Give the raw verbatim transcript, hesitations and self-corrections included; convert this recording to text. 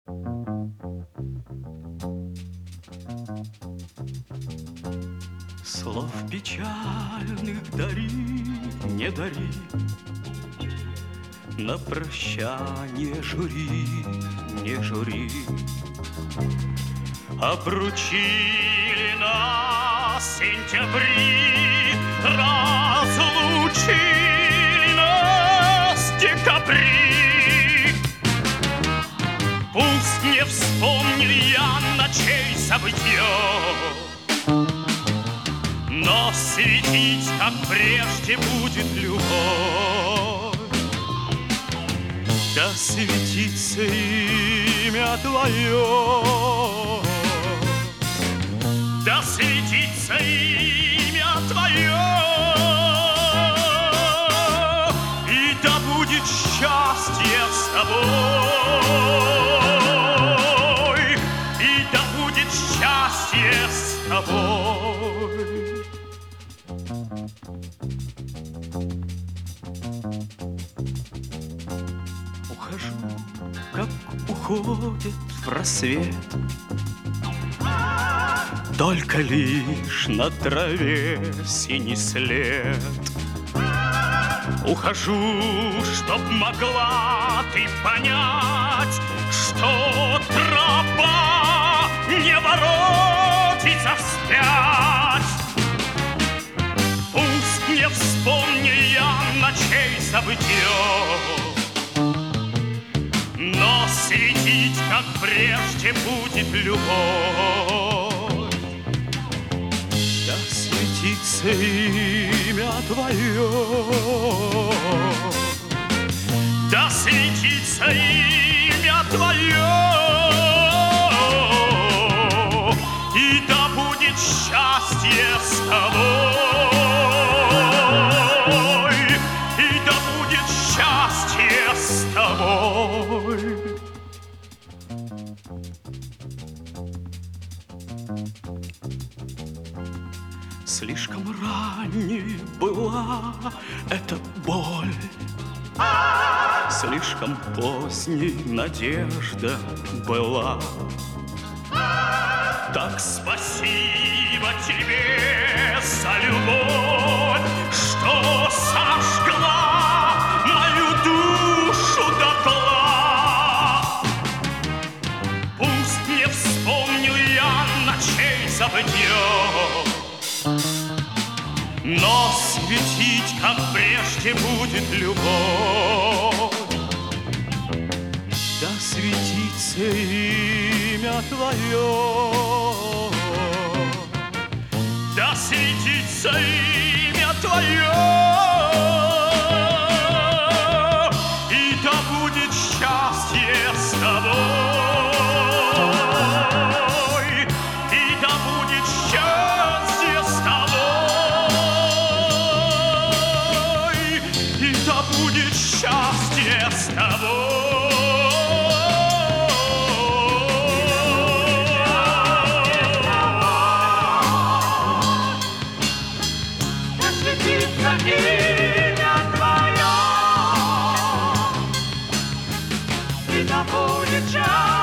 Слов печальных дари, не дари, на прощание жури, не жури. Обручили нас сентябри, разлучили нас декабри. Пусть не вспомнил я ночей забытье, но светить, как прежде, будет любовь. Да светится имя Твое, да светится имя Твое, и да будет счастье с Тобой, и да будет счастье с Тобой. Ухожу, как уходит в рассвет, только лишь на траве синий след. Ухожу, чтоб могла ты понять, что тропа не воротится вспять. Пусть не вспомню я ночей забытье, но светить, как прежде, будет любовь. Да светится имя Твое, да светится имя Твое, и да будет счастье с Тобой, и да будет счастье с Тобой. Слишком ранней была эта боль, слишком поздней надежда была. Так спасибо тебе за любовь, что сожгла мою душу дотла. Пусть не вспомнил я ночей забытье, но светить, как прежде, будет любовь. Да светится имя Твое, да светится имя Твое, и да будет счастье с Тобой, и да будет счастье с Тобой, и да будет счастье с Тобой. Имя Твое, и да будет счастье.